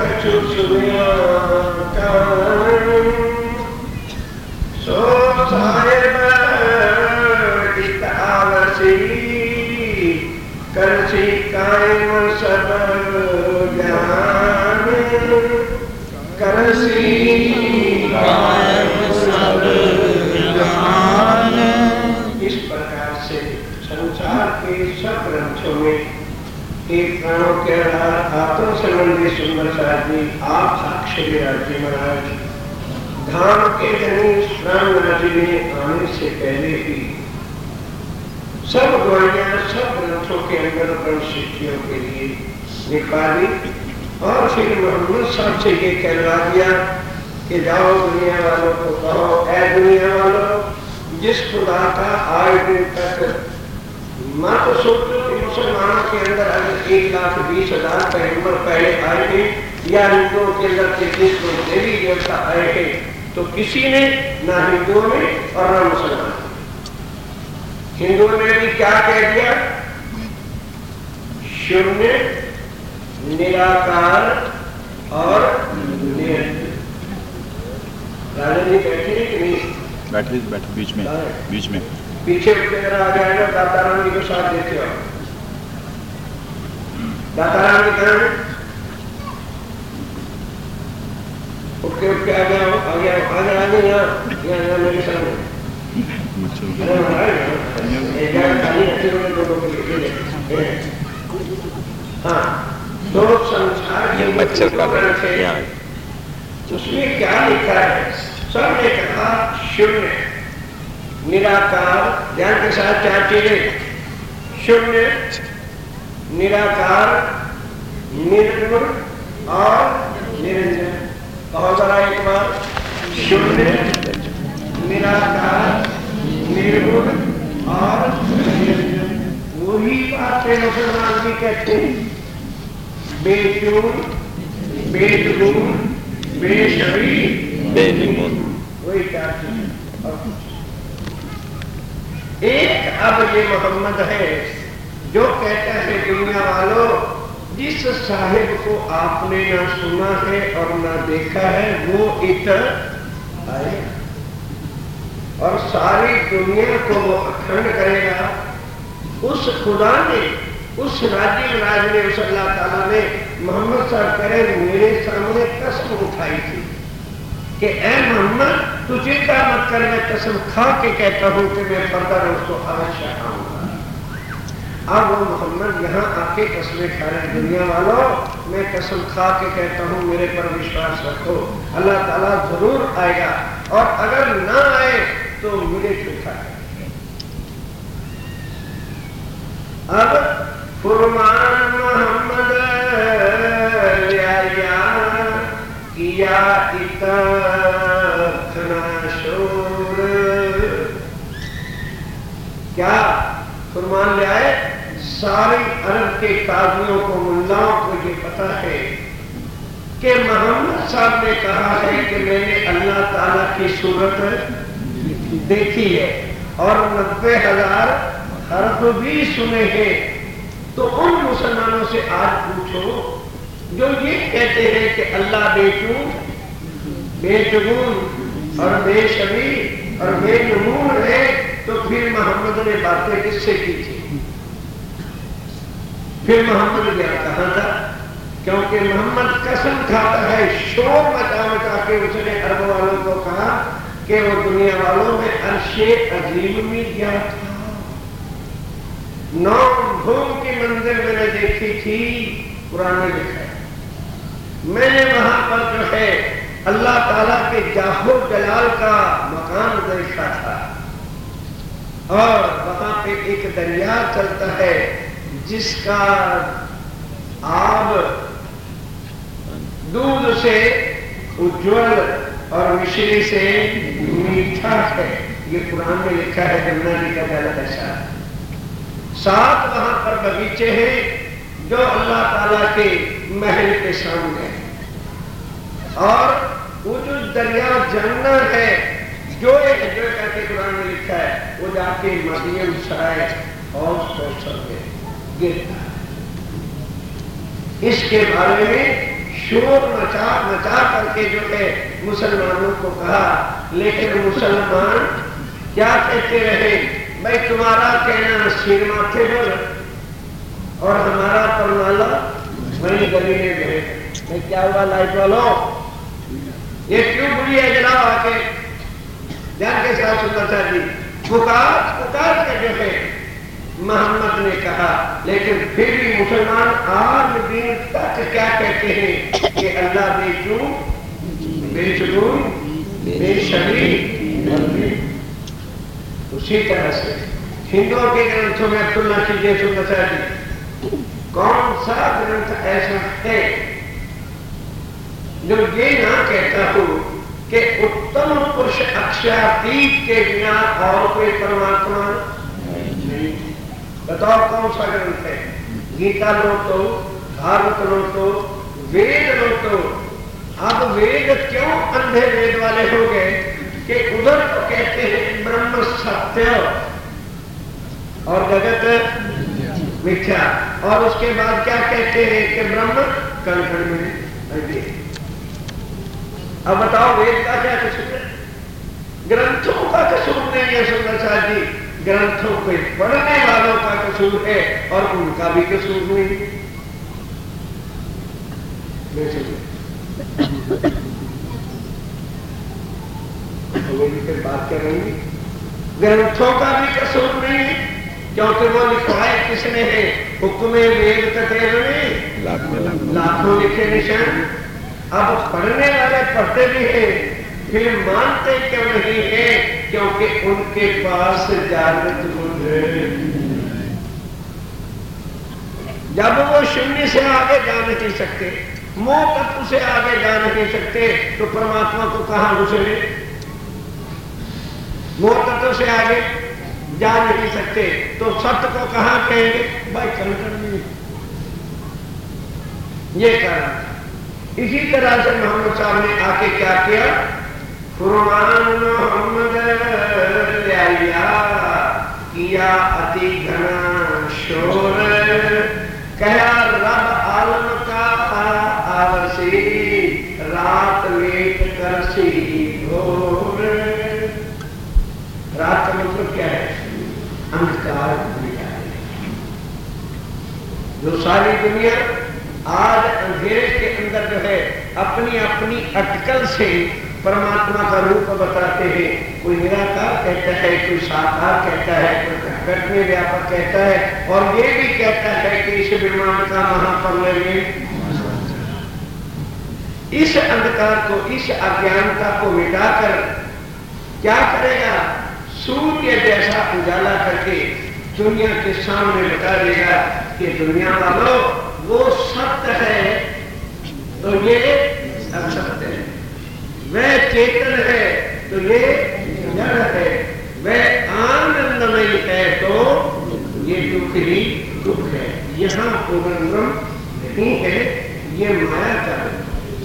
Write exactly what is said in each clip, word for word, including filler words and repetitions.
कछु सुनिया सो साहेब इतावसी करसी कायम सब ज्ञान करसी कायम सब ज्ञान। इस प्रकार से संसार के सब ग्रंथों में एक प्राणों के आत्म संबंधी सुंदर साथी आप साक्ष्य विराजी महाराज धाम के धनी राम राज्य में आने से पहले ही सब ग्वालियां सब ग्रंथों के अंदर ब्रह्म सृष्टियों के लिए निकाली और फिर मोहम्मद साहब से ये कहलवा दिया कि जाओ दुनिया वालों को कहो, ऐ दुनिया वालों, जिस खुदा का आज दिन तक माँ तो सोचो कि मुसलमानों के अंदर अगर एक लाख बीस हजार पैगंबर पहले आए थे या हिंदुओं के अंदर कितने देवी देवता आए थे, तो किसी ने ना हिंदुओं में और ना मुसलमान। हिंदुओं ने भी क्या कह दिया? शून्य, निराकार और निरंतर। राजा जी बैठे हैं कि नहीं? बैठे बैठे बीच में बीच में पीछे उठकर आ जाएगा। दाता राम जी को साथ देते हो। दाता राम जी कहाँ है? उठ के उठ के आ गया आ गया आ गया आ गया यहाँ यहाँ मेरे सामने। हाँ, तो संसार के मच्छर का उसमें क्या लिखा है? सब ने कहा शून्य, निराकार, ध्यान के साथ चार चीजें, शून्य, निराकार, निर्गुण और निरंजन। कहो जरा एक बार, शून्य, निराकार, निर्गुण और निरंजन। वही बातें मुसलमान भी कहते हैं, बेचून, बेदगुण, बेशरी, बेनिर्गुण। वही चार चीजें। एक अब ये मोहम्मद है जो कहता है दुनिया वालों, जिस साहिब को आपने ना सुना है और ना देखा है वो इधर आए और सारी दुनिया को वो अखंड करेगा। उस खुदा ने, उस राज्य राज ने, उस अल्लाह ताला ने मोहम्मद साहब करे मेरे सामने कसम उठाई थी कि ऐ मोहम्मद तू चिंता मत कर, मैं कसम खा के कहता हूं कि मैं पर्दा उसको अवश्य आऊंगा। अब वो मोहम्मद यहाँ आके कसमें खा रहे, दुनिया वालों मैं कसम खा के कहता हूँ मेरे पर विश्वास रखो, अल्लाह ताला जरूर आएगा और अगर ना आए तो मुझे झूठा है। अब फुरमान मोहम्मद किया इतना शोर, क्या फुरमान ले आए? सारे अरब के काजियों को, मुल्लाओं को ये पता है कि मोहम्मद साहब ने कहा है कि मैंने अल्लाह ताला की सूरत देखी है और नब्बे हजार हर्फ भी सुने हैं। तो उन मुसलमानों से आज पूछो जो ये कहते हैं कि अल्लाह बेचून, बेचगुन और बेशबी और बेनमून है, तो फिर मोहम्मद ने बातें किससे की थी? फिर मोहम्मद गया कहां था? क्योंकि मोहम्मद कसम खाता है, शोर मचा मचा के उसने अरब वालों को कहा कि वो दुनिया वालों में अर्शे अजीम में गया था। नौ भूम की मंजिल मैंने देखी थी, कुरान में लिखा है। मैंने वहां पर जो है अल्लाह ताला के जाहो जलाल का मकान देखा था और वहां पे एक दरिया चलता है जिसका आब दूध से उज्जवल और मिश्री से मीठा है। ये कुरान में लिखा है। गंगा जी का जल ऐसा। सात वहां पर बगीचे हैं जो अल्लाह ताला के महल के सामने है और वो जो दरिया जन्नत है जो एक जो करके कुरान में लिखा है वो जाके मदियम सराय और कौशल में गिरता है। इसके बारे में शोर मचा मचा करके जो है मुसलमानों को कहा, लेकिन मुसलमान क्या कहते रहे, भाई तुम्हारा कहना सिर माथे पर और हमारा परमाला वही गली में गए। मैं क्या हुआ लाइट वालों, ये क्यों बुरी है, जनाब आके जान के साथ सुंदर सा जी पुकार पुकार के जो है मोहम्मद ने कहा, लेकिन फिर भी मुसलमान आज दिन तक क्या कहते हैं कि अल्लाह बेचू बेचून बेशरी। उसी तरह से हिंदुओं के ग्रंथों में तुलना कीजिए सुंदर सा जी, कौन सा ग्रंथ ऐसा है जो ये ना कहता हो कि उत्तम पुरुष अक्षयातीत के बिना और कोई परमात्मा नहीं। बताओ कौन सा ग्रंथ है? गीता लो तो, भागवत लो तो, वेद लो तो। अब वेद क्यों अंधे वेद वाले हो गए कि उधर तो कहते हैं ब्रह्म सत्य और जगत मिथ्या, और उसके बाद क्या कहते हैं कि ब्रह्म कण में। अब बताओ वेद का क्या कसूर है? ग्रंथों का कसूर नहीं है सुंदर साहब जी, ग्रंथों को पढ़ने वालों का कसूर है और उनका भी कसूर नहीं है। फिर बात कर रही, ग्रंथों का भी कसूर नहीं है क्योंकि वो लिखवाए किसने है? हुक्म वेद कथेरने लाखों लिखे निशान। अब पढ़ने वाले पढ़ते भी हैं, फिर मानते क्यों नहीं है? क्योंकि उनके पास जागृत बुद्ध है। जब वो शून्य से आगे जा नहीं सकते, मोह तत्व से आगे जा नहीं सकते, तो परमात्मा को कहां घुसेंगे? मोह तत्व से आगे जा नहीं सकते तो सत्य को कहां कहेंगे? भाई कंकड़ में। ये कारण, इसी तरह से मोहम्मद साहब ने आके क्या किया? कुरान मोहम्मद लिया किया अति घना शोर, कहा रब आलम का आवसी रात लेट कर सी भोर। रात का मतलब क्या है? अंधकार। जो सारी दुनिया आज अंधेरे के अंदर जो है अपनी अपनी अटकल से परमात्मा का रूप बताते हैं। कोई निराकार कहता है, कोई साकार कहता है, कोई प्रकट में व्यापक कहता है, और ये भी कहता है कि इस ब्रह्मांड का महाप्रलय में। इस अंधकार को, इस अज्ञानता को मिटाकर क्या करेगा? सूर्य जैसा उजाला करके दुनिया के सामने बता देगा कि दुनिया वालों वो सत्य है तो ये असत्य है, वह चेतन है तो ये जड़ है, वह आनंदमयी है तो ये दुख ही दुख है। यहाँ पूर्णब्रह्म नहीं है, ये माया का है।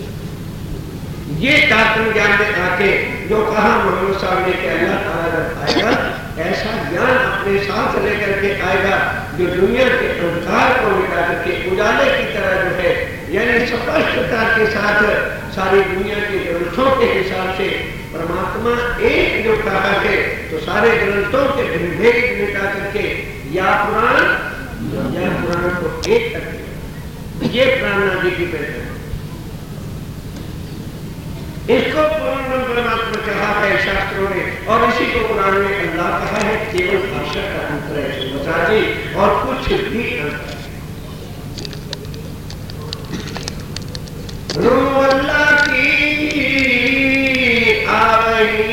ये तात्म ज्ञान में आके जो कहा मोहम्मद साहब ने कि अल्लाह ताला जब आएगा ऐसा ज्ञान अपने साथ लेकर के आएगा जो दुनिया के अंधकार को मिटा करके उजाले की तरह जो है, यानी स्पष्टता के साथ सारी दुनिया के ग्रंथों के हिसाब से परमात्मा एक जो कहा है तो सारे ग्रंथों के भेद मिटा करके या पुराण या पुराण को एक करके, ये प्राणनादि की पहचान। इसको पूर्ण परमात्मा कहा है शास्त्रों ने, और इसी को कुरान में अल्लाह कहा है। केवल भाषा का अंतर है बता जी, और कुछ भी अंतर। रूह अल्लाह की आ रही,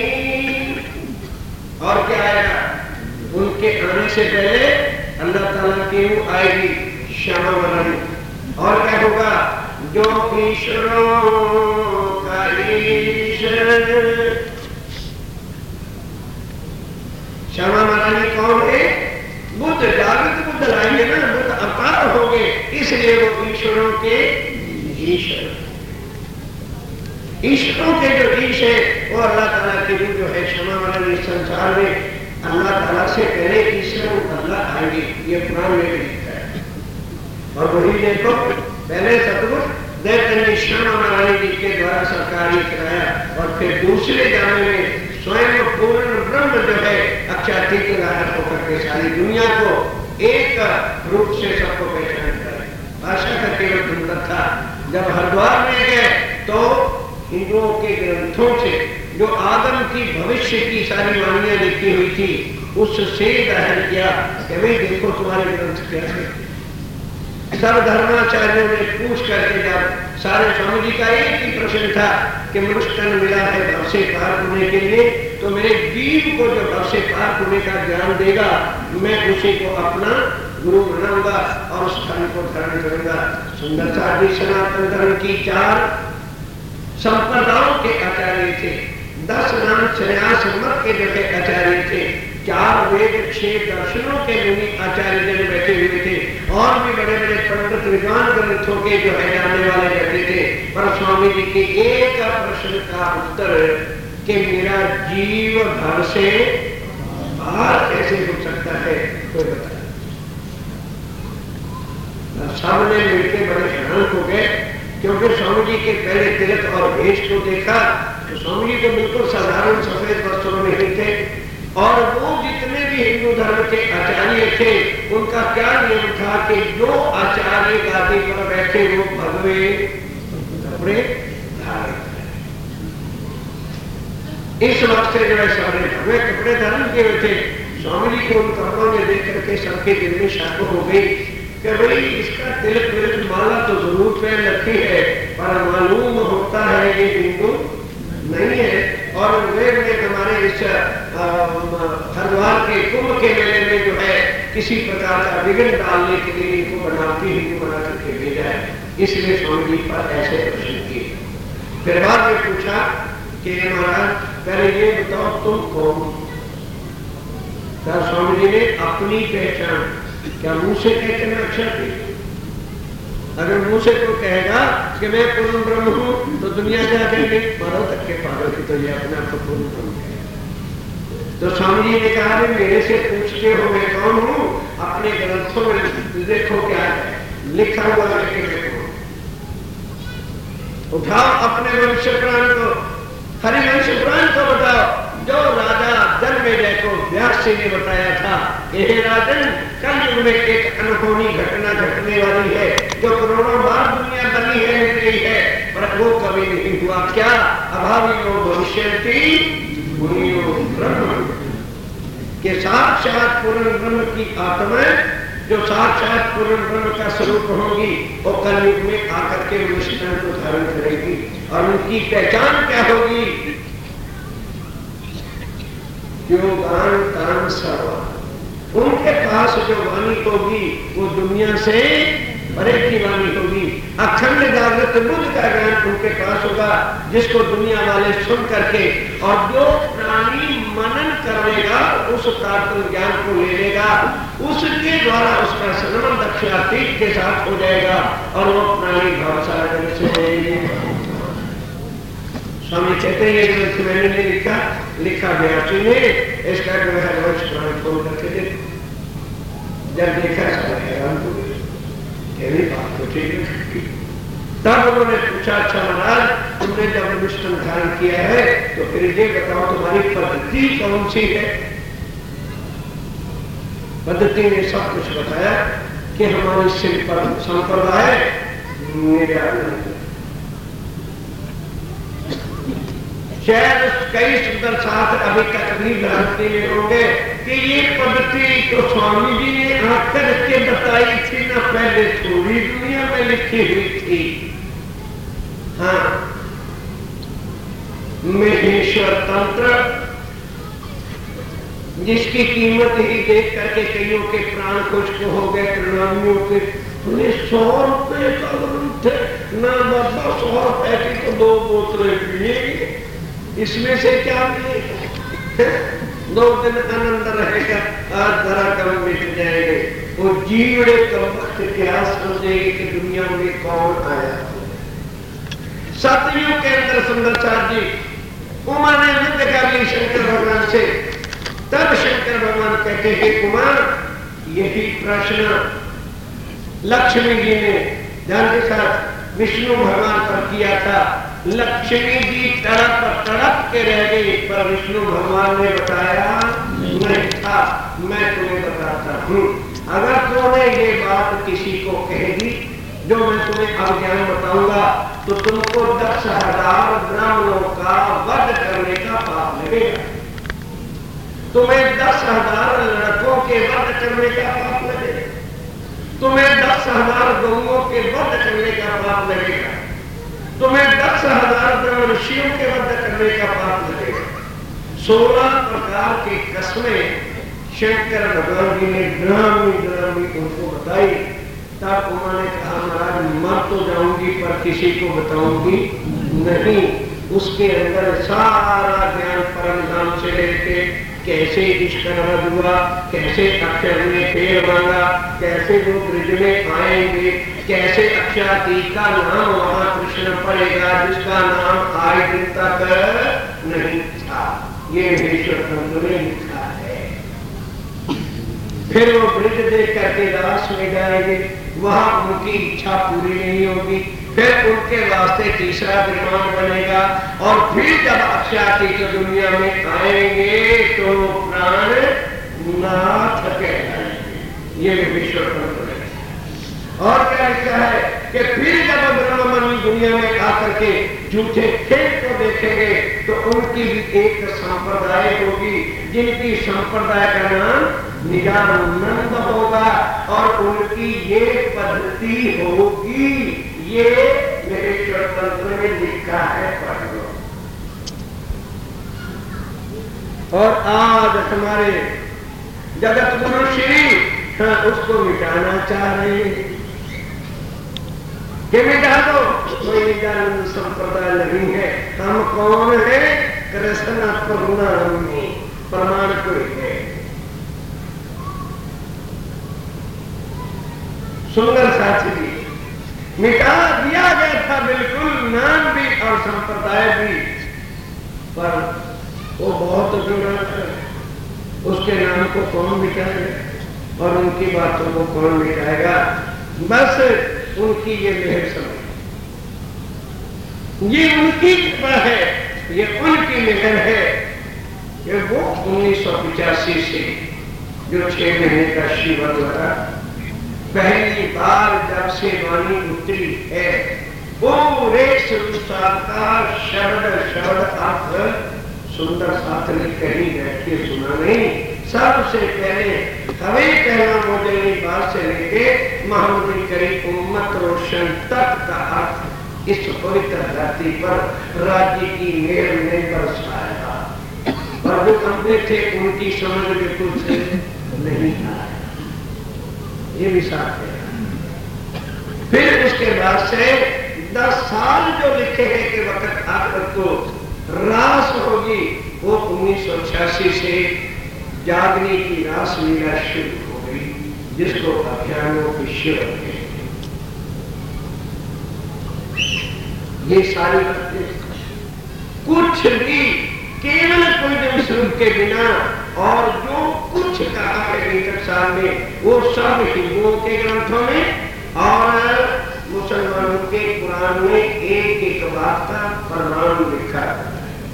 और क्या आएगा? उनके आने से पहले अल्लाह ताला की आएगी क्षमा वरण, और क्या होगा? जो ईश्वरों का ईश्वर। क्षमा मनाने कौन है? बुद्ध। जागृत बुद्ध लाएंगे ना, बुद्ध अवतार हो गए, इसलिए वो ईश्वरों के ईश्वर। ईश्वरों के जो ईश है वो अल्लाह ताला के लिए जो है क्षमा मनाने इस संसार में अल्लाह ताला से पहले ईश्वर अल्लाह आएंगे, ये कुरान में भी लिखा है। और वही देखो, पहले सतगुरु दैतन्य श्यामा महारानी जी के द्वारा सरकारी कराया और फिर दूसरे जाने में स्वयं पूर्ण ब्रह्म जो है अक्षातीत धारक होकर के सारी दुनिया को एक रूप से सबको पहचान करे। भाषा का केवल सुंदर था। जब हरिद्वार में गए तो हिंदुओं के ग्रंथों से जो आगम की भविष्य की सारी वाणियां लिखी हुई थी उससे ग्रहण किया कि भाई देखो तुम्हारे ग्रंथ कैसे। सब धर्माचार्यों ने पूछ करके जब सारे स्वामी जी का एक ही प्रश्न था कि मनुष्य तन मिला है भव से पार होने के लिए, तो मेरे जीव को जो भव से पार होने का ज्ञान देगा मैं उसी को अपना गुरु बनाऊंगा और उस स्थान को धारण करूंगा। सुंदरता जी सनातन धर्म की चार संप्रदायों के आचार्य थे, दस नाम संन्यास मत के जो आचार्य थे, चार वेद छह दर्शनों के मुनि आचार्य जन बैठे हुए थे और भी बड़े बड़े पंडित विद्वान ग्रंथों के जो है जानने वाले बैठे थे। पर स्वामी जी के एक प्रश्न का उत्तर कि मेरा जीव घर से बाहर कैसे हो सकता है कोई बता। सबने मिलकर बड़े हैरान हो गए क्योंकि स्वामी जी के पहले तिलक और भेष को देखा तो स्वामी जी तो बिल्कुल साधारण सफेद वस्त्रों में ही थे और वो जितने भी हिंदू धर्म के आचार्य थे उनका क्या नियम था कि जो आचार्य गादी पर बैठे वो भगवे कपड़े धारण करें। इस वक्त से जो है सारे भगवे कपड़े धारण किए हुए थे। स्वामी जी को उन कपड़ों में देख करके सबके दिल में शक हो गई कि भाई इसका तिलक तिलक माला तो जरूर पहन रखी है पर मालूम होता है ये हिंदू नहीं है। और वेद में हमारे इस हरिद्वार के कुंभ के मेले में जो है किसी प्रकार का विघ्न डालने के लिए इनको बनाती हिंदू बना करके भेजा है, इसलिए स्वामी जी पर ऐसे प्रश्न किए। फिर बाद में पूछा कि महाराज पहले ये बताओ तुम कौन। स्वामी जी ने अपनी पहचान क्या मुंह से कहते मैं अक्षर थी। अगर मुंह से कोई कहेगा कि मैं पूर्ण ब्रह्म हूं तो दुनिया क्या कहेगी मारो तक के पागल की तो ये अपने आप को पूर्ण ब्रह्म कहेगा। तो स्वामी जी ने कहा मेरे से पूछते हो मैं कौन हूं, अपने ग्रंथों में देखो क्या है लिखा हुआ है। देखो उठाओ अपने वंश पुराण को, हरिवंश पुराण को बताओ जो राजा जन्मेजय को व्यास जी ने बताया था यह राजन कलयुग में एक अनहोनी घटना घटने वाली है जो करोड़ों बार दुनिया बनी है मिट गई है पर वो कभी नहीं हुआ। क्या अभावियो भविष्यन्ति मुनियो ब्रह्म के साक्षात पूर्ण ब्रह्म की आत्मा जो साक्षात पूर्ण ब्रह्म का स्वरूप होगी वो कलयुग में आकर के मनुष्य को धारण करेगी और उनकी पहचान क्या होगी। जो गान काम सर्वा उनके पास जो वाणी होगी वो दुनिया से परे की वाणी होगी। अखंड जागृत बुद्ध का ज्ञान उनके पास होगा जिसको दुनिया वाले सुन करके और जो प्राणी मनन करेगा उस तात्विक ज्ञान को ले लेगा उसके द्वारा उसका संबंध अक्षरातीत के साथ हो जाएगा और वो प्राणी भावसागर से। स्वामी कहते हैं ये ग्रंथ मैंने नहीं लिखा लिखा व्यासी ने इसका जो है रोज पुराण खोल करके देखो। जब देखा हैरान हो गए बात तो ठीक है। तब उन्होंने पूछा अच्छा महाराज तुमने जब अनुष्ठान धारण किया है तो फिर ये बताओ तुम्हारी पद्धति कौन सी है। पद्धति ने सब कुछ बताया कि हमारी संप्रदाय शायद कई सुंदर साथ अभी तक भी जानते होंगे कि ये पद्धति तो स्वामी जी ने आकर के बताई थी ना पहले थोड़ी दुनिया में लिखी हुई थी। हाँ महेश्वर तंत्र जिसकी कीमत ही देख करके कईयों के प्राण कुछ हो गए प्रणामियों के सौ रुपए का ग्रंथ ना बाबा सौ रुपए की तो दो बोतलें पिएंगे इसमें से क्या मिलेगा। दो दिन आनंद रहेगा आज जरा कम मिट जाएंगे। वो जीवड़े का वक्त क्या समझेगी कि दुनिया में कौन आया। सतयुग के अंदर सुंदरचार जी उमा ने युद्ध कर ली शंकर भगवान से। तब शंकर भगवान कहते हैं कुमार यही प्रश्न लक्ष्मी जी ने ध्यान के साथ विष्णु भगवान पर किया था। लक्ष्मी जी तड़प तड़प के रह गई, पर विष्णु भगवान ने बताया नहीं था। मैं तुम्हें बताता हूँ, अगर तुमने ये बात किसी को कह दी जो मैं तुम्हें अब ज्ञान बताऊंगा, तो तुमको दस हजार ब्राह्मणों का वध करने का पाप लगेगा। तुम्हें दस हजार लड़कों के वध करने का पाप लगेगा। तुम्हें दस हजार गौओं के वध करने का पाप लगेगा। तुम्हें दस हजार ब्रह्मर्षियों के वध करने का पाप लगेगा। सोलह प्रकार की कसमें शंकर भगवान जी ने ग्रामी ग्रामी उनको बताई। तब उन्होंने कहा महाराज मर तो जाऊंगी पर किसी को बताऊंगी नहीं। उसके अंदर सारा ज्ञान परम धाम से लेके कैसे इश्करवध हुआ, कैसे अक्षर ने पेड़ मांगा, कैसे वो ब्रिज में आएंगे, कैसे अक्षाती का नाम वहां कृष्ण पड़ेगा जिसका नाम आज दिन तक नहीं था, ये विश्व तंत्र ने लिखा है। फिर वो ब्रिज देख करके रास में जाएंगे, वहां उनकी इच्छा पूरी नहीं होगी। फिर उनके वास्ते तीसरा विमान बनेगा और फिर जब अक्षाती की दुनिया में आएंगे तो प्राण नाथ कहलाएंगे। ये विश्व तंत्र है। और क्या लिखा है कि फिर जब ब्रह्ममंडल दुनिया में आकर के झूठे खेल को देखेंगे तो उनकी भी एक संप्रदाय होगी, जिनकी संप्रदाय का नाम निजानंद होगा और उनकी ये पद्धति होगी। ये मेरे तंत्र में लिखा है, पढ़ लो। और आज हमारे जगत गुरु श्री हाँ, उसको मिटाना चाह रहे हैं कि मिटा दो, कोई निजानंद संप्रदाय नहीं है। हम कौन है? कृष्ण करुणामणि, प्रमाण कोई है। सुंदर साथी जी, मिटा दिया गया था बिल्कुल, नाम भी और संप्रदाय भी, पर वो बहुत जुड़ा था। उसके नाम को कौन मिटाएगा और उनकी बातों को कौन मिटाएगा? बस उनकी ये मेहर समझ, ये उनकी कृपा है, ये उनकी मेहर है। ये वो उन्नीस सौ पिचासी से जो छह महीने का शिविर लगा, पहली बार जब से वाणी उतरी है, पूरे संसार का शब्द शब्द अर्थ सुंदर साथ ने कहीं बैठ के सुना नहीं। सबसे पहले हमें पहला मोजनी बात से लेके मोहम्मद करी उम्मत रोशन तक का अर्थ इस पवित्र धरती पर राज्य की मेहर ने बरसाया। और जो कंपनी थे उनकी समझ बिल्कुल से नहीं था, ये भी साथ है। फिर उसके बाद से दस साल जो लिखे हैं कि वक्त आकर को रास होगी, वो उन्नीस सौ छियासी से जागने की रास लीला शुरू हो गई, जिसको अभियानों की शिव है। ये सारी बातें कुछ भी केवल कोई स्वरूप के बिना और जो कुछ कहा है साल में वो सब हिंदुओं के ग्रंथों में और मुसलमानों के कुरान में एक एक बात का प्रमाण लिखा है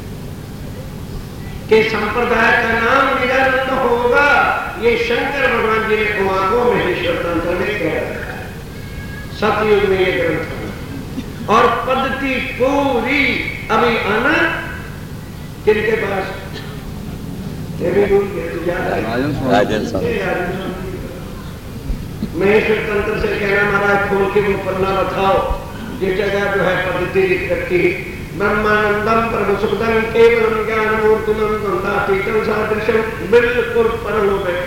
कि संप्रदाय का नाम निजानंद होगा। ये शंकर भगवान जी ने कुमारों में विश्व तंत्र में कह रखा है, सतयुग में ये ग्रंथ और पद्धति पूरी अभी आना किनके पास महेश्वर तंत्र से कहना महाराज खोल के वो पन्ना बताओ, ये जगह जो है पद्धति लिख रखी, ब्रह्मानंदम प्रभु सुखदम केवलम ज्ञानमूर्तिमं द्वंद्वातीतं सादृश्यं, बिल्कुल परम हो गए।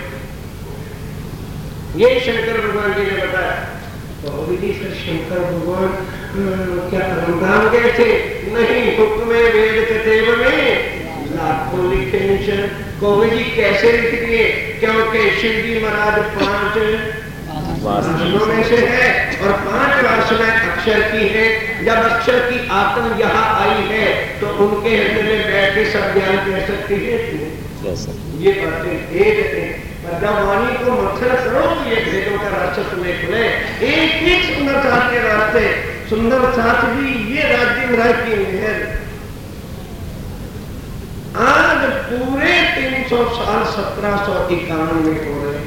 ये शंकर भगवान जी ने बताया। तो विधि से शंकर भगवान क्या परमधाम गए थे? नहीं, हुक्म वेद कतेव में लाखों लिखे निशन। कोविद जी कैसे लिख दिए? क्योंकि शिव जी महाराज पांच वासनाओं में से है और पांच वासनाएं अक्षर की है। जब अक्षर की आत्म यहाँ आई है तो उनके हृदय में बैठ के सब ज्ञान कर सकती है। ये बातें भेद है, पर जब वाणी को मत्थन करो तो ये भेदों का रास्ता तुम्हें खुले। एक एक सुंदरता के रास्ते सुंदर साथ भी ये राज्य राय की मेहर आज पूरे तीन सौ साल सत्रह सौ इक्यानवे हो रहे,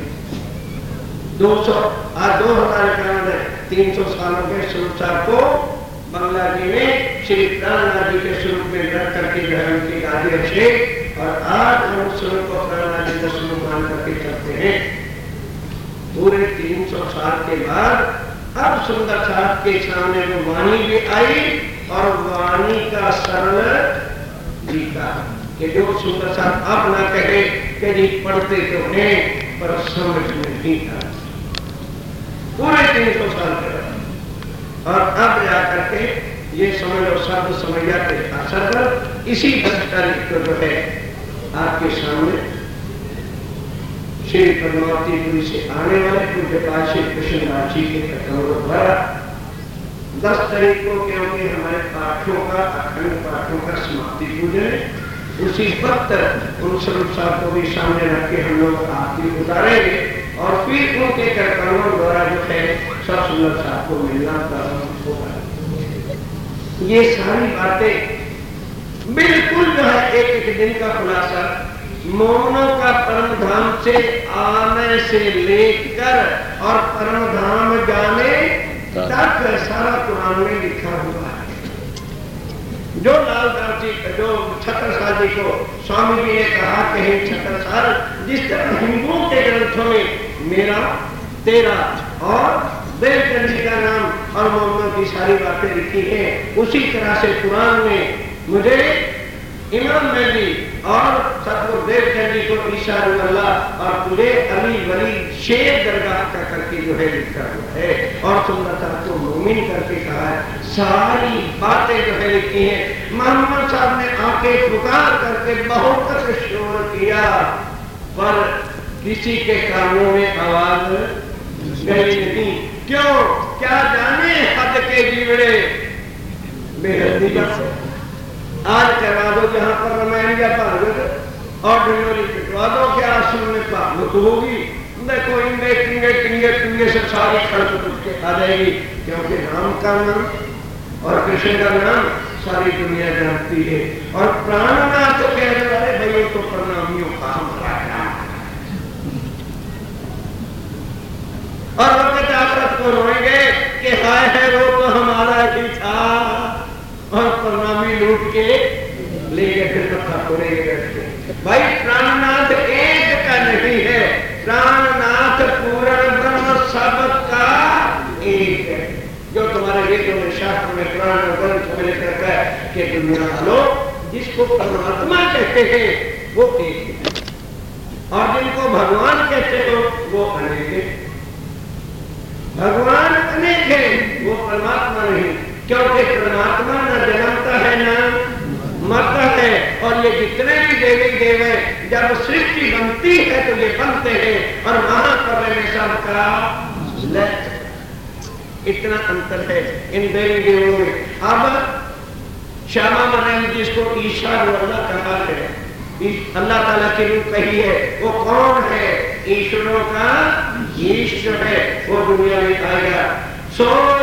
दो सौ आज दो हजार इक्यानवे तीन सौ सालों के सुरक्षा को बंगला जी में श्री प्राणनाथ जी के स्वरूप में रख करके जो है उनकी गादी रखे और आज हम स्वरूप को प्राणनाथ जी का स्वरूप मान करके चलते हैं। पूरे तीन सौ साल के बाद अब सुंदर साहब के सामने में वाणी भी आई और वाणी का सरल जीता कि जो सुंदर साहब अब ना कहे कि जी पढ़ते तो हैं पर समझ में नहीं आ पूरे तीन सौ साल के बाद और अब जाकर के ये समझ लो शब्द समझ जाते असर पर इसी दस्तावेज को जो है आपके सामने श्री पद्मावतीपुरी से आने वाले पूज्य श्री कृष्णदास जी के कथनों द्वारा दस तारीख को क्योंकि हमारे पाठों का अखंड पाठों का समाप्ति पूजन उसी वक्त उन स्वरूप साहब को भी सामने रख के हम लोग आरती उतारेंगे और फिर उनके कर्तव्यों द्वारा जो है सब सुंदर साहब को मिलना प्रारंभ होगा। ये सारी बातें बिल्कुल जो है एक एक दिन का खुलासा मोहनों का परम धाम से आने से लेकर और परम धाम जाने तक सारा कुरान में लिखा हुआ है। जो लालदास जी जो छत्रसाल जी को स्वामी जी ने कहा कि हे छत्रसाल जिस तरह हिंदुओं के ग्रंथों में मेरा तेरा और देवचंद का नाम और मोहम्मद की सारी बातें लिखी है उसी तरह से कुरान में मुझे इमाम मेहदी और सतगुरु देवचंद जी को ईशा अल्लाह और तुझे अली वली शेर दरगाह का करके जो है लिखा हुआ है और सुंदरता को मोमिन करके कहा है। सारी बातें जो है लिखी है। मोहम्मद साहब ने आके पुकार करके बहुत तक शोर किया पर किसी के कानों में आवाज गई नहीं। क्यों? क्या जाने हद के जीवड़े बेहद आज करवा दो जहां पर रामायण या भागवत और डिलोरी पिटवा दो क्या असल में भागवत होगी। देखो इनके टिंगे टिंगे टिंगे से सारी खड़क उठ के आ जाएगी क्योंकि राम का नाम और कृष्ण का नाम सारी दुनिया जानती है और प्राणनाथ तो कहने वाले भाइयों को प्रणामियों का हमारा और वक्त आखिरत को रोएंगे कि हाय है वो तो हमारा ही था और प्रणामी लूट के ले गए फिर कथा करेंगे बैठे। भाई प्राणनाथ एक का नहीं है, प्राणनाथ पूर्ण ब्रह्म सबका एक है। जो तुम्हारे वेदों में शास्त्र में पुराण ग्रंथ में लिख रखा है कि दुनिया वालों जिसको परमात्मा कहते हैं वो एक है और जिनको भगवान कहते हो वो अनेक है। भगवान अनेक है वो परमात्मा नहीं क्योंकि परमात्मा न जन्मता है न मरता है और ये जितने भी देवी देव है जब सृष्टि बनती है तो ये बनते हैं और महापर्व में सबका इतना अंतर है इन देवी देवों में। अब श्यामा महाराज जिसको ईशा अल्लाह कहा है अल्लाह ताला की रूप कही है वो कौन है? ईश्वरों का ईश्वर है वो दुनिया में आएगा। सो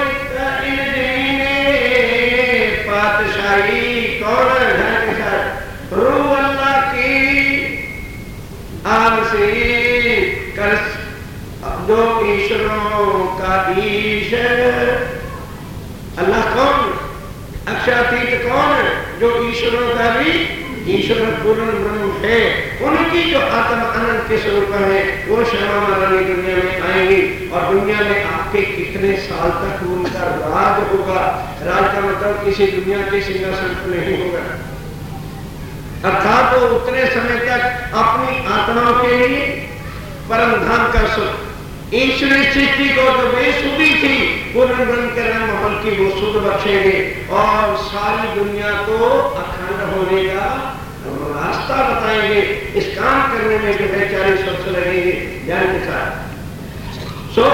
पातशाही कौन है? रू अल्लाह की आग से कर जो ईश्वरों का ईश्वर अल्लाह कौन? अक्षरातीत कौन? जो ईश्वरों का भी ईश्वर पूर्ण ब्रह्म है। उनकी जो आत्मा अनंत के स्वरूप है वो श्यामा महारानी दुनिया में आएंगी और दुनिया में आपके कितने साल तक उनका राज होगा। राज का मतलब किसी दुनिया के सिंहासन पर नहीं होगा अर्थात वो उतने समय तक अपनी आत्माओं के लिए परम धाम का सुख ईश्वरी सृष्टि को तो बेसुधी थी पूर्ण ब्रह्म के नाम महल की वो शुद्ध बख्शेंगे और सारी दुनिया को अखंड होने का रास्ता बताएंगे। इस काम करने में जो है चालीस वर्ष लगेंगे ज्ञान के साथ। सो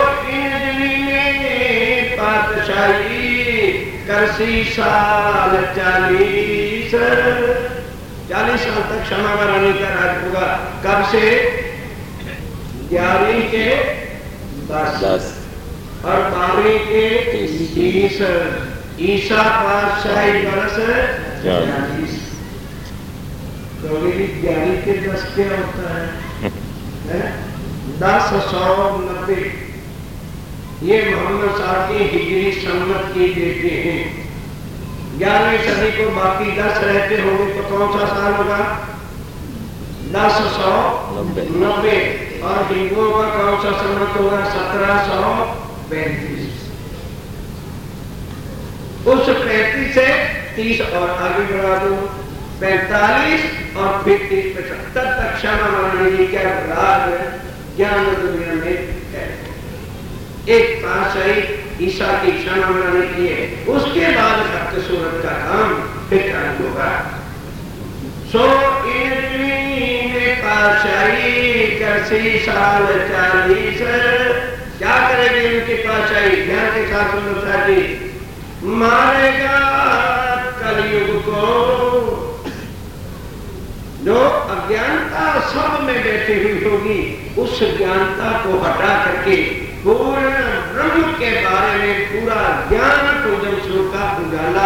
इन पातशाही करसी साल चालीस चालीस साल तक क्षमा महारानी का राज होगा। कब से? ग्यारहवीं के दस और बारहवीं के तीस ईसा पातशाही बरस चालीस। तो ज्ञानी के दस क्या होता है, है? दस सौ नब्बे। ये मोहम्मद साहब की हिजरी सम्मत की डेटे हैं। ग्यारहवीं सदी को बाकी दस रहते होंगे तो कौन सा साल होगा? दस सौ नब्बे। और हिंदुओं का कौन सा सम्मत होगा? सत्रह सौ पैंतीस। उस पैंतीस से तीस और आगे बढ़ा दो, पैंतालीस और फिर तीस पचहत्तर तक क्षमा मानने का राज ज्ञान दुनिया में है। एक पातशाही ईसा की क्षमा मनाने के लिए, उसके बाद भक्त सूरत का काम फिर चालू होगा। सो में पातशाही करसी साल चालीस। क्या करेगी उनकी पातशाही? ध्यान के साथ सुनो जी। मारेगा कलयुग को जो अज्ञानता सब में बैठी हुई होगी, उस ज्ञानता को हटा करके पूर्ण ब्रह्म के बारे में पूरा ज्ञान पूजन श्लोक का उजाला,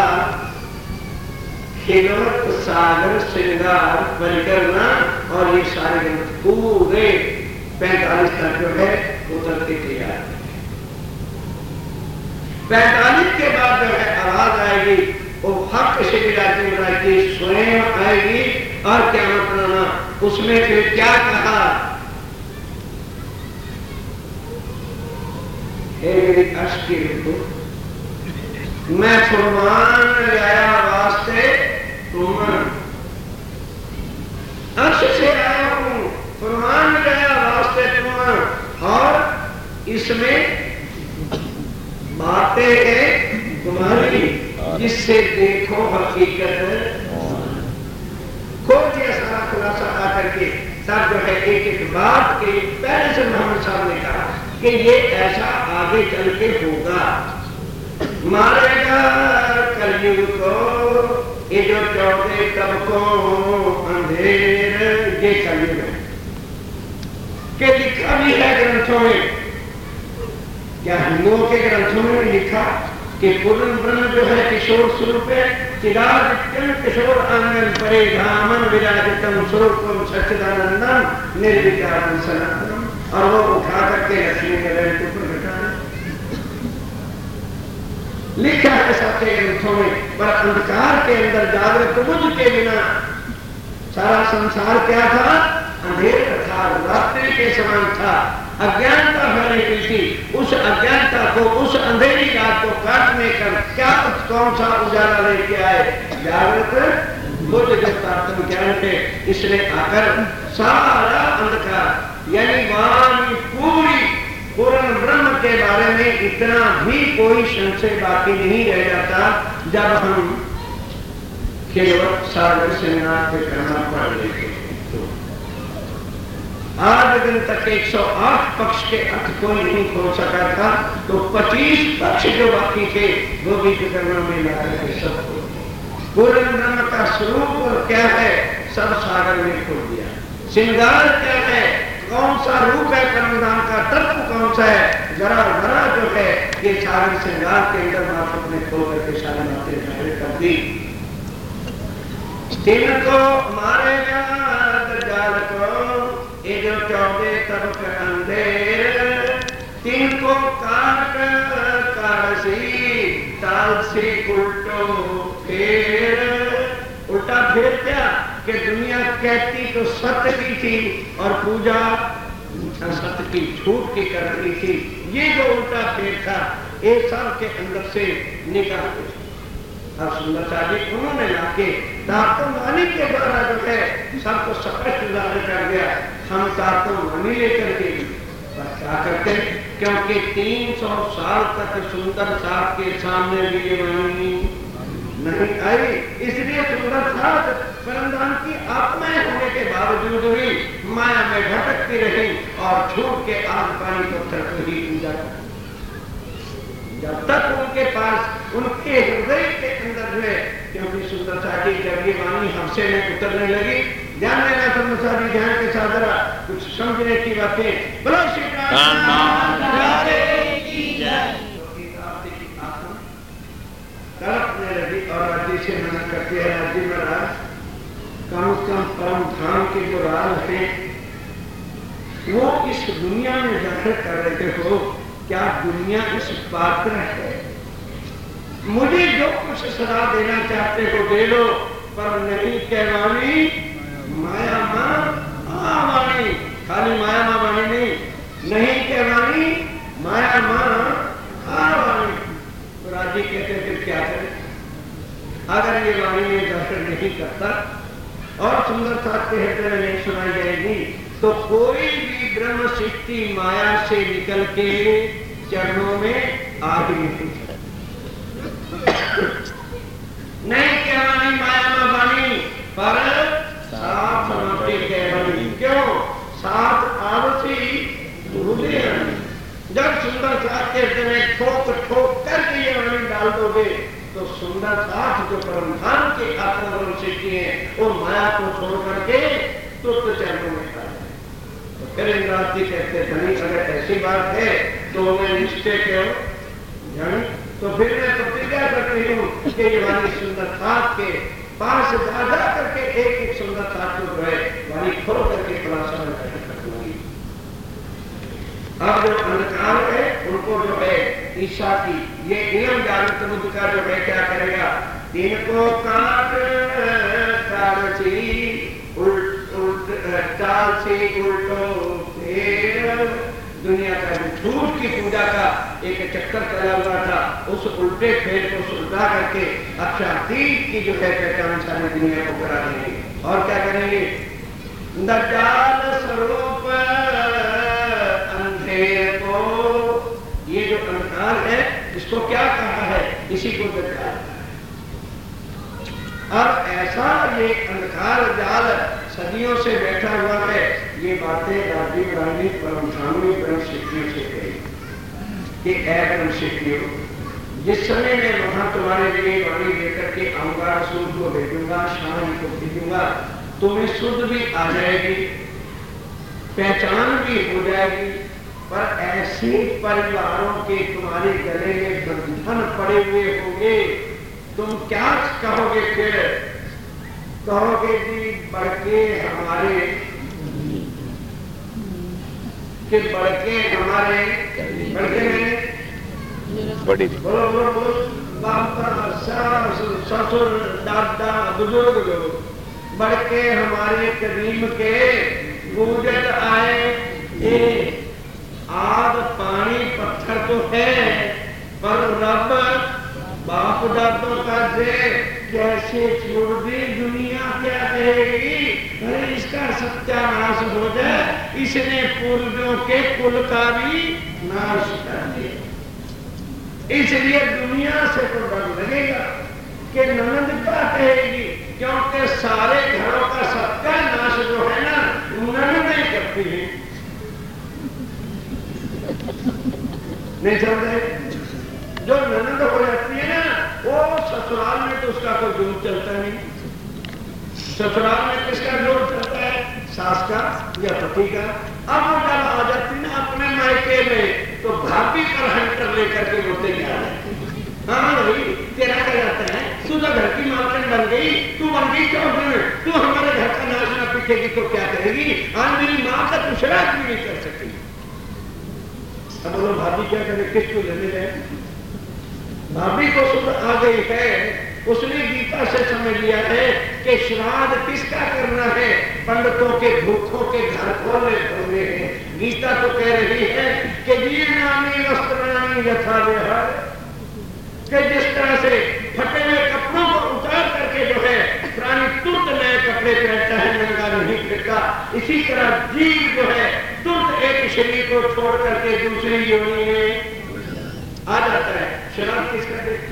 खिलवत सागर श्रृंगार परिकरना और ये सारे ग्रंथ पूरे पैंतालीस तक जो है उतरते तैयार। पैंतालीस के बाद जो है आवाज आएगी, वो हक से विराजी स्वयं आएगी और क्या मतलब उसमें फिर क्या कहा? मैं फुरमान लाया वास्ते तुम, अर्श से आया हूं, फुरमान लाया वास्ते तुम, और इसमें बातें हैं तुम्हारी जिससे देखो हकीकत। खोल दिया सारा खुलासा आकर के सब जो है एक एक बात के पहले से मोहम्मद साहब ने कहा कि ये ऐसा आगे चल के होगा। मारेगा कलयुग को ये जो चौथे तबकों अंधेर, ये कलयुग है कि लिखा भी है ग्रंथों में। क्या हिंदुओं के ग्रंथों में लिखा कि पूर्ण ब्रह्म जो है किशोर स्वरूप है, चिराग किशोर आंगन परे धामन विराजितम स्वरूपम सच्चिदानंदम निर्विकारम सनातनम, और वो उठा करके लक्ष्मी के रैन के ऊपर बैठा है। लिखा है सबके ग्रंथों में, पर अंधकार के अंदर जागृत बुद्ध के बिना सारा संसार क्या था? अंधेर था, रात्रि के समान था, अज्ञानता फैली हुई थी। उस अज्ञानता को, उस अंधेरी रात को काटने का क्या कौन सा उजाला लेके आए? जागृत बुद्ध के प्राप्त ज्ञान थे। इसलिए आकर सारा अंधकार यानी वाणी पूरी पूर्ण ब्रह्म के बारे में इतना भी कोई संशय बाकी नहीं रह जाता जब हम केवल सागर श्रृंगार के करना पड़ लेते। आज दिन तक एक सौ आठ पक्ष के अर्थ कोई नहीं खोल सका था, तो पच्चीस पक्ष जो बाकी थे वो भी करना में लाकर के सब पूर्ण ब्रह्म का स्वरूप क्या है सब सागर में खोल दिया। श्रृंगार क्या है, कौन सा रूप है, परमधाम का तत्व कौन सा है, जरा जरा जो है ये सागर श्रृंगार के अंदर मार्फत में खोल करके सारी बातें जाहिर कर दी। तीन को मारेगा दज्जाल को ये जो चौदह तबक अंधेर, तीन को काट कारसी ताल से उल्टो फेर। उल्टा फेर क्या कि दुनिया कहती तो सत्य की थी और पूजा सत्य की झूठ की कर रही थी। ये जो उल्टा फेर था एक साल के अंदर से निकाल दिया। अब सुंदरता जी उन्होंने लाके तात्ववाणी के द्वारा जो है सबको स्पष्ट जाहिर कर दिया। हम तात्ववाणी लेकर के क्या करते हैं, क्योंकि तीन सौ साल तक सुंदर साहब के सामने भी ये वाणी नहीं आई, इसलिए सुंदर साहब परमधाम की आत्माएं होने के बावजूद भी माया में भटकती रही और झूठ के आग पानी पत्थर को ही पूजा। जब तक उनके पास उनके हृदय के अंदर जो है, क्योंकि सुंदरता की जब ये वाणी हमसे में उतरने लगी, ध्यान देना सुंदरता जी, ध्यान के साथ जरा कुछ समझने की बातें। बोलो श्री राम की जय। दुनिया में जाकर कर रहे हो, क्या दुनिया इस पात्र है? मुझे जो कुछ सलाह देना चाहते हो दे लो, पर नहीं कहवानी माया माँ आ वाणी, खाली माया माँ वाणी नहीं, नहीं कहवानी माया माँ आ वाणी। तो राजी कहते फिर क्या करें? अगर ये वाणी में दर्शन नहीं करता और सुंदरता के हृदय में नहीं सुनाई जाएगी, तो कोई भी ब्रह्म शक्ति माया से निकल के चरणों में आ ही नहीं सकता। नहीं कहवानी माया में वाणी, पर साथ समाप्ति कहवानी। क्यों? साथ आवसी हृदय। जब सुंदरता के हृदय में ठोक ठोक करके ये वाणी डाल दोगे, तो सुंदर साथ जो परमधाम के आत्मवर्ण सिद्धि है, वो माया को छोड़ करके तुर्त चरणों में आ जाए। तो फिर इंद्राज जी कहते धनी, अगर ऐसी बात है तो मैं निश्चय क्यों जानी, तो फिर मैं प्रतिज्ञा करती हूँ कि ये वाली सुंदर साथ के पास जा जा करके एक एक सुंदर साथ को जो है वाली खोल करके खुलासा कर दूंगी। अब जो अंधकार है उनको जो है ईशा की ये नियम जागृत बुद्ध का जो है क्या करेगा, इनको काट काटसी उल्ट उल्ट चाल से उल्टो फेर। दुनिया का झूठ की पूजा का एक चक्कर चला हुआ था, उस उल्टे फेर को सुलझा करके अक्षातीत की जो है पहचान सारी दुनिया को करा देंगे। और क्या करेंगे? दज्जाल स्वरूप अंधेर को, ये जो अंधकार है इसको क्या कहा है? इसी को दज्जाल। अब ऐसा ये अंधकार जाल सदियों से बैठा हुआ है, ये बातें राजीव गांधी परमधामी ब्रह्म शिक्षियों से कही कि ऐ ब्रह्म शिक्षियों, जिस समय मैं वहां तुम्हारे लिए वाणी लेकर के आऊंगा, सूर्य को भेजूंगा, शाम को भेजूंगा, तुम्हें शुद्ध भी आ जाएगी, पहचान भी हो जाएगी, पर ऐसे परिवारों के तुम्हारे गले में बंधन पड़े हुए होंगे, तुम क्या कहोगे? फिर कहोगे जी बड़के हमारे कि बड़के हमारे बड़के में बड़ी बोलो बोलो बोलो पापा सास ससुर दादा बुजुर्ग लोग, बड़के हमारे करीम के गुजर आए। ए आग पानी पत्थर तो है, पर रब बाप दादों का दे कैसे छोड़ दी, दुनिया क्या कहेगी? अरे इसका सत्यानाश हो जाए, इसने पूर्वजों के कुल का भी नाश कर दिया। इसलिए दुनिया से तो डर लगेगा कि ननद क्या कहेगी, क्योंकि सारे घरों का सत्यानाश जो है ना ननद नहीं करती है। नहीं समझे? जो ननद हो जाती है ना, वो ससुराल में तो उसका कोई जोर चलता नहीं। ससुराल में किसका जोर चलता है? सास का या पति का। अब वो जब आ जाती ना अपने मायके में, तो भाभी पर हंटर लेकर के बोलते क्या है, हाँ भाई तेरा क्या जाता है, तू तो घर की मालकिन बन गई, तू बन गई क्यों? तू हमारे घर का नाश ना पीछेगी तो क्या करेगी? आज मेरी माँ का कुछ रात भी नहीं कर सकती। अब बोलो भाभी क्या करे, किसको लेने जाए? भाभी को सुध आ गई है, उसने गीता से समझ लिया है कि श्राद्ध किसका करना है? पंडितों के भूखों के घर खोलने खोलने हैं। गीता तो कह रही है कि जीर्णानि वस्त्राणि यथा विहार, कि जिस तरह से फटे हुए कपड़ों को उतार करके जो है प्राणी तुरंत नए कपड़े पहनता है, नंगा नहीं फिरता, इसी तरह जीव जो है तुरंत एक शरीर को छोड़ करके दूसरी योनि में आ जाता है। शराब किसका देखते?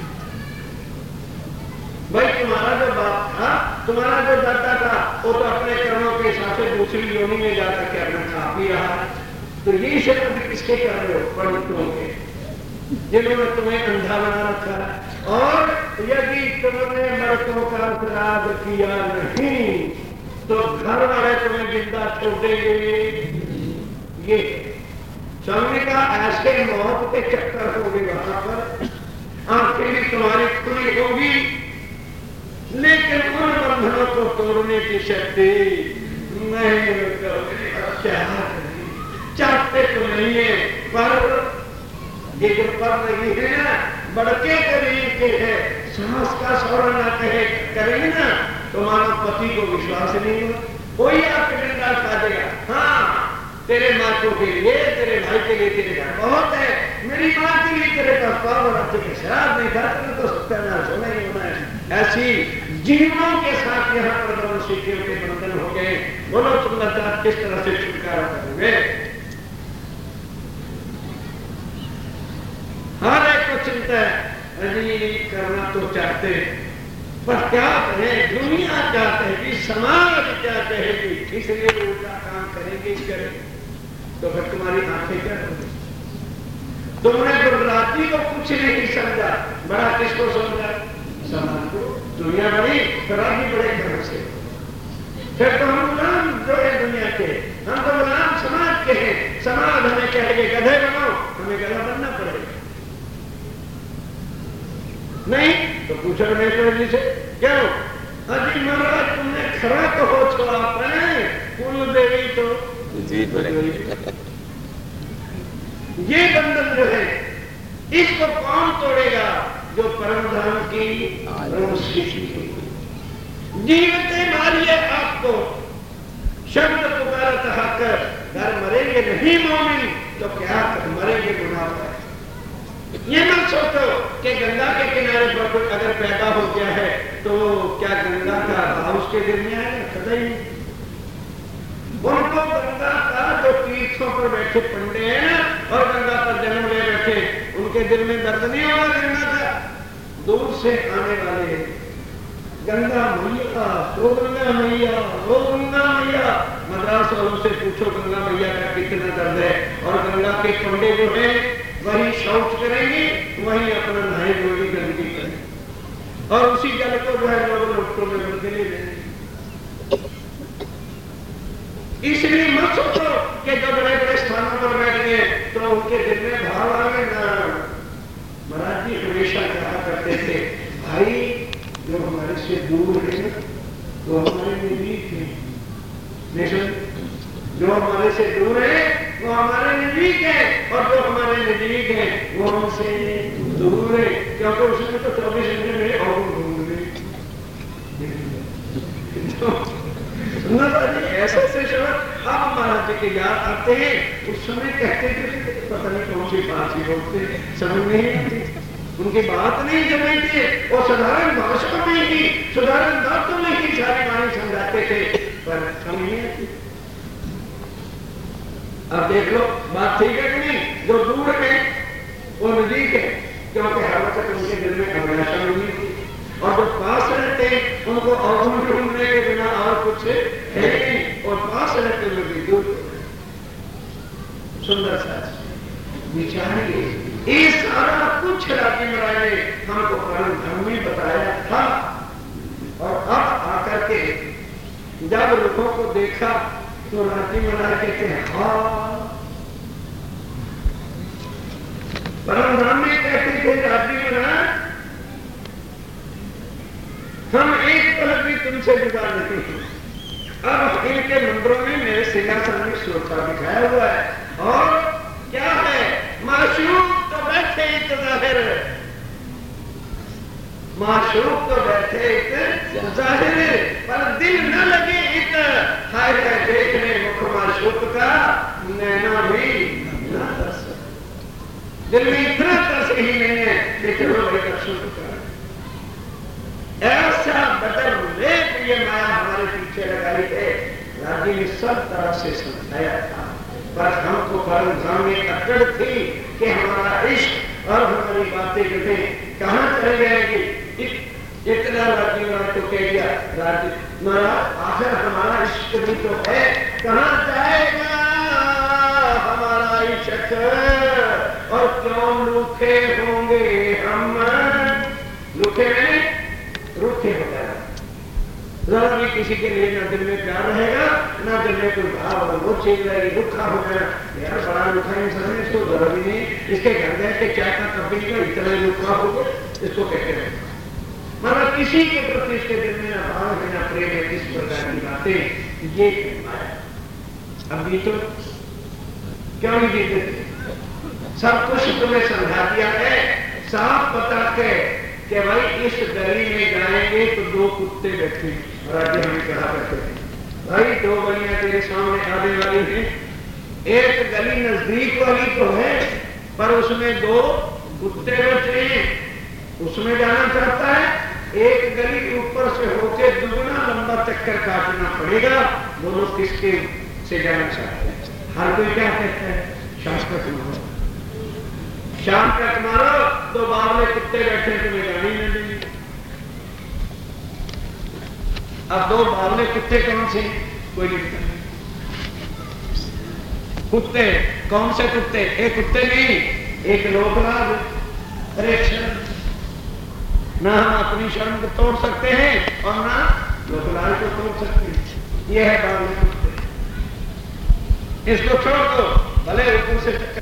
भाई तुम्हारा जो बाप था, तुम्हारा जो दादा था, वो तो अपने कर्मों के हिसाब से दूसरी योनि में जाकर के अपना खा पी रहा। तो ये शराब किसके कर रहे हो? पंडितों के, जिन्होंने तुम्हें अंधा बना रखा। और यदि तुमने मर्दों का श्राद्ध किया नहीं तो घर वाले तुम्हें जिंदा छोड़ देंगे। ये समझने का ऐसे मौत के चक्कर होंगे वहां पर, आंखें भी तुम्हारी खुली होगी, लेकिन उन बंधनों को तोड़ने की शक्ति नहीं। क्या चाहते तो नहीं है, पर ये जो पढ़ रही है ना, बड़के करीब के है, सास का सौरा ना कहे करेंगे ना तो मानो पति को विश्वास नहीं हुआ, कोई आपके डंडा खा देगा। हाँ, तेरे माँ के लिए, तेरे भाई के लिए तेरे घर बहुत है, मेरी माँ के लिए तेरे पास पावर है, शराब नहीं खाता तो सत्यानाश होना ही होना है। ऐसी जीवों के साथ यहाँ पर दोनों सीखियों के बंधन हो गए। बोलो सुंदरता किस तरह से छुटकारा करोगे? हर एक को चिंता है, अजी करना तो चाहते पर क्या करें, दुनिया क्या कहेगी, समाज क्या कहेगी, इसलिए उल्टा काम करेंगे करेंगे तो फिर तुम्हारी आंखें क्या होंगी? तुमने गुजराती को कुछ नहीं समझा, बड़ा किसको समझा? समाज को। दुनिया बड़ी फिर आगे बड़े घर से, फिर तो हम गुलाम जो है दुनिया के, हम तो गुलाम समाज के हैं। समाज हमें कहेंगे गधे बनो, हमें गधा बनना पड़ेगा। नहीं तो पूछो रमेश्वर जी से, क्यों अजी महाराज तुमने खरा तो हो छोड़ा पाए, कुल देवी तो जी ये बंधन जो है इसको कौन तोड़ेगा? जो परम धाम की जीवते मारिए आपको, शब्द पुकारत हाकर, घर मरेंगे नहीं मोमिन तो क्या मरेंगे मुनाफा। ये मत सोचो कि गंगा के किनारे पर कोई अगर पैदा हो गया है तो क्या गंगा का भाव उसके दिल में आएगा? कतई नहीं। उनको गंगा का जो तीर्थों पर बैठे पंडे हैं ना और गंगा पर जन्म ले बैठे, उनके दिल में दर्द नहीं होगा गंगा का। दूर से आने वाले गंगा मैया, ओ गंगा मैया, ओ गंगा मैया, मद्रास वालों से पूछो गंगा मैया का कितना दर्द है। और गंगा के पंडे जो है वही शौच करेंगे, वही अपना नहाए धोए गंदगी करेंगे और उसी जल को जो है लोग लोटों में भर के ले लेंगे। इसलिए मत सोचो कि जब बड़े बड़े स्थानों पर बैठ गए तो उनके दिल में भाव आ गए ना। महाराज जी हमेशा कहा करते थे, भाई जो हमारे से दूर है तो हमारे नजदीक है, जो हमारे से दूर है वो हमारे नजदीक है और जो हमारे नजदीक है वो हमसे दूर है, क्योंकि उसमें तो चौबीस घंटे में और ढूंढ रहे। ऐसे ऐसे शब्द आप महाराज जी के याद आते हैं, उस समय कहते थे पता नहीं कौन सी फारसी बोलते, समझ नहीं आती, उनकी बात नहीं समझते, वो साधारण भाषा में ही साधारण बातों में ही सारी वाणी समझाते थे पर समझ नहीं आती। अब देख लो बात ठीक है कि नहीं? जो दूर है वो नजदीक है, क्योंकि हर वक्त उनके दिल में अभिलाषा नहीं थी, और जो पास रहते हैं उनको अवगुण ढूंढने के बिना और कुछ है नहीं, और पास रहते हुए भी दूर। सुंदर सा विचारिए, ये सारा कुछ राजी महाराज ने हमको परम धर्म में बताया था। और अब आकर के जब रुखों को देखा तो राजी महाराज कहते हैं हाँ, परम धाम में कहते थे राजी महाराज हम एक पल भी तुमसे जुदा नहीं हैं। अब इनके मंदिरों में मेरे सिंहासन में सोफा दिखाया हुआ है और क्या है, माशूक तो बैठे इत जाहिर, माशूक तो बैठे इत जाहिर, पर दिल न लगे इत हाय हाय देखने मुख माशूक का नैना भी न तरस, दिल में इतना तरस ही नहीं है कि चलो भाई अक्षुत का ऐसा बदल लेप ये माया हमारे पीछे लगाई है। राजी ने सब तरह से समझाया था, पर हमको परम धाम में अकड़ थी कि हमारा इश्क और हमारी बातें जो थे कहाँ चले जाएगी। इत, इतना राजी महाराज को कह दिया, राजी महाराज आखिर हमारा इश्क भी तो है, कहाँ जाएगा हमारा इश्क, और क्यों रूखे होंगे हम, रूखे में रूखे हो जाएगा। जरा भी किसी के लिए ना दिल में प्यार रहेगा ना दिल में कोई भाव, और वो चीज रहेगी रुखा हो गया, यार बड़ा रुखा इंसान है, इसको जरा भी नहीं, इसके घर गए के चाय का कप भी नहीं, इतना रुखा हो गया, इसको कहते हैं मतलब किसी के प्रति इसके दिल में ना भाव है ना प्रेम है। इस प्रकार की बातें ये माया। अब ये तो क्यों नहीं जीते थे? सब कुछ तुम्हें समझा दिया है, साफ पता है कि भाई इस गली में जाएंगे तो दो कुत्ते बैठे। राजे हमें कहा करते थे भाई दो गलियां तेरे सामने आने वाली हैं, एक गली नजदीक वाली तो है पर उसमें दो कुत्ते बैठे हैं, उसमें जाना चाहता है, एक गली ऊपर से होके दुगना लंबा चक्कर काटना पड़ेगा, दोनों किसके से जाना चाहते हैं? हर कोई क्या कहता है? शाश्वत मारो, शाम तक मारो, दो बावले कुत्ते बैठे तुम्हें गाड़ी में देंगे। अब दो बावले कुत्ते कौन से? कोई नहीं। कुत्ते कौन से कुत्ते? एक कुत्ते नहीं, एक लोकलाज। अरे शर्म, ना हम अपनी शर्म को तोड़ सकते हैं और ना लोकलाज को तोड़ सकते हैं। यह है बावले कुत्ते, इसको छोड़ दो, भले ऊपर से